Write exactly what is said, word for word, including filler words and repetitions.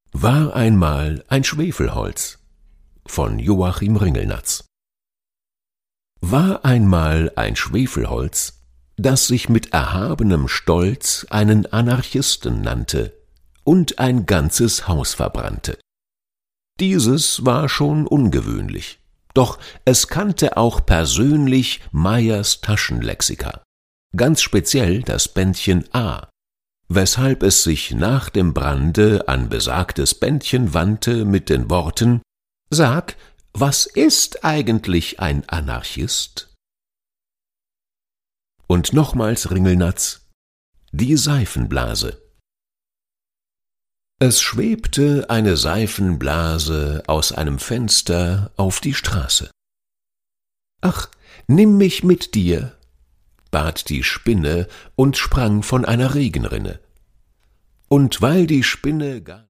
War einmal ein Schwefelholz von Joachim Ringelnatz. War einmal ein Schwefelholz, das sich mit erhabenem Stolz einen Anarchisten nannte und ein ganzes Haus verbrannte. Dieses war schon ungewöhnlich, doch es kannte auch persönlich Meyers Taschenlexika, ganz speziell das Bändchen A, weshalb es sich nach dem Brande an besagtes Bändchen wandte mit den Worten: »Sag, was ist eigentlich ein Anarchist?« Und nochmals Ringelnatz: Die Seifenblase. Es schwebte eine Seifenblase aus einem Fenster auf die Straße. »Ach, nimm mich mit dir«, bat die Spinne und sprang von einer Regenrinne. Und weil die Spinne gar